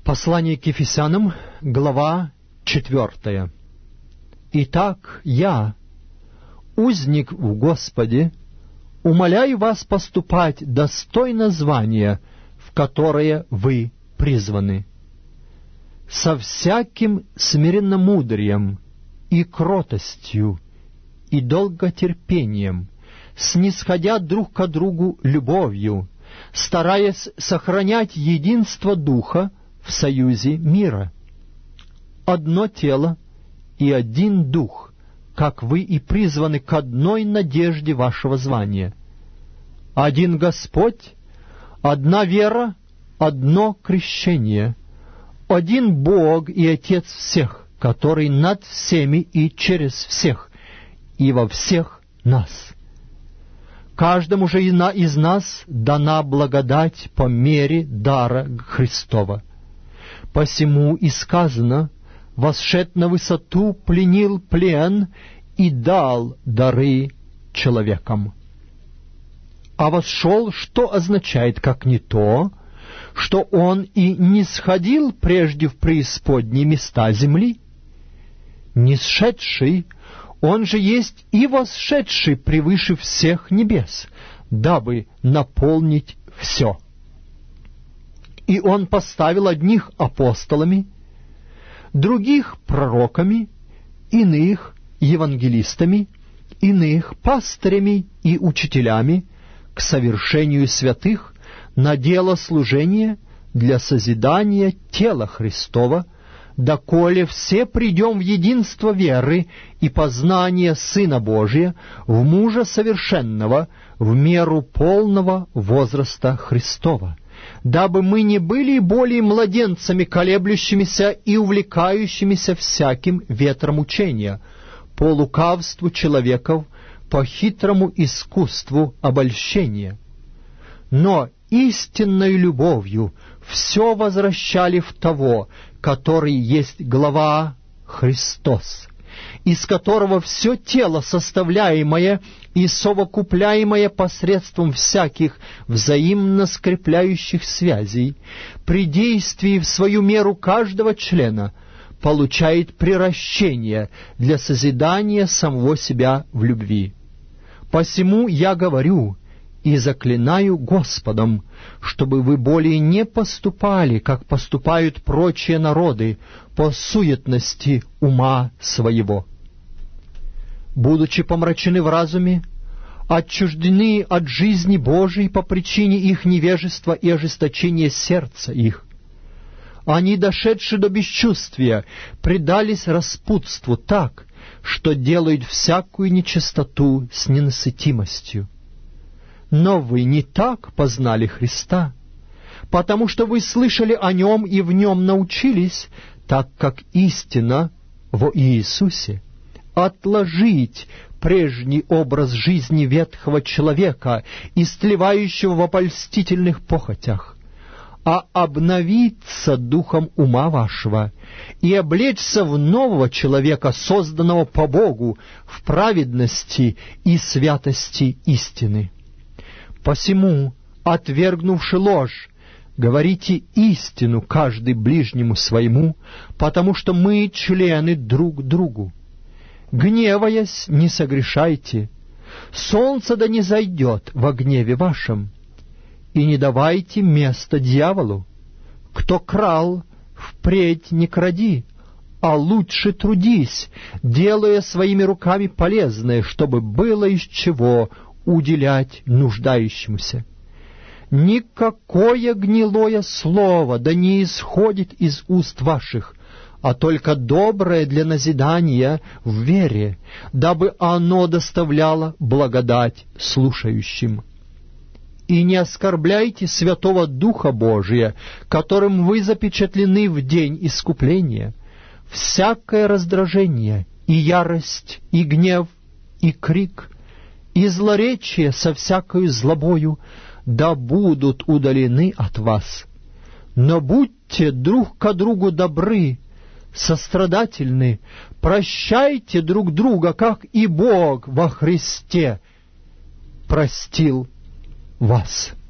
Послание к Ефесянам, глава 4. Итак, я, узник в Господе, умоляю вас поступать достойно звания, в которое вы призваны, со всяким смиренномудрием и кротостью и долготерпением, снисходя друг к другу любовью, стараясь сохранять единство Духа в союзе мира. Одно тело и один Дух, как вы и призваны к одной надежде вашего звания. Один Господь, одна вера, одно крещение, один Бог и Отец всех, который над всеми и через всех, и во всех нас. Каждому же из нас дана благодать по мере дара Христова. Посему и сказано: «Восшед на высоту, пленил плен и дал дары человекам». А восшел, что означает, как не то, что он и не сходил прежде в преисподние места земли? Нисшедший, он же есть и восшедший превыше всех небес, дабы наполнить все. И он поставил одних апостолами, других пророками, иных евангелистами, иных пастырями и учителями к совершению святых на дело служения для созидания тела Христова, доколе все придем в единство веры и познания Сына Божия, в мужа совершенного, в меру полного возраста Христова, дабы мы не были более младенцами, колеблющимися и увлекающимися всяким ветром учения, по лукавству человеков, по хитрому искусству обольщения. Но истинной любовью все возвращали в того, который есть глава Христос, из которого все тело, составляемое и совокупляемое посредством всяких взаимно скрепляющих связей, при действии в свою меру каждого члена, получает приращение для созидания самого себя в любви. Посему я говорю и заклинаю Господом, чтобы вы более не поступали, как поступают прочие народы, по суетности ума своего. Будучи помрачены в разуме, отчуждены от жизни Божией по причине их невежества и ожесточения сердца их, они, дошедшие до бесчувствия, предались распутству так, что делают всякую нечистоту с ненасытимостью. Но вы не так познали Христа, потому что вы слышали о Нем и в Нем научились, так как истина во Иисусе. Отложить прежний образ жизни ветхого человека, истлевающего в обольстительных похотях, а обновиться духом ума вашего и облечься в нового человека, созданного по Богу в праведности и святости истины. Посему, отвергнувши ложь, говорите истину каждый ближнему своему, потому что мы члены друг другу. Гневаясь, не согрешайте, солнце да не зайдет во гневе вашем, и не давайте места дьяволу. Кто крал, впредь не кради, а лучше трудись, делая своими руками полезное, чтобы было из чего уделять нуждающемуся. Никакое гнилое слово да не исходит из уст ваших, а только доброе для назидания в вере, дабы оно доставляло благодать слушающим. И не оскорбляйте Святого Духа Божия, которым вы запечатлены в день искупления. Всякое раздражение, и ярость, и гнев, и крик, и злоречие со всякою злобою да будут удалены от вас. Но будьте друг ко другу добры, сострадательны, прощайте друг друга, как и Бог во Христе простил вас.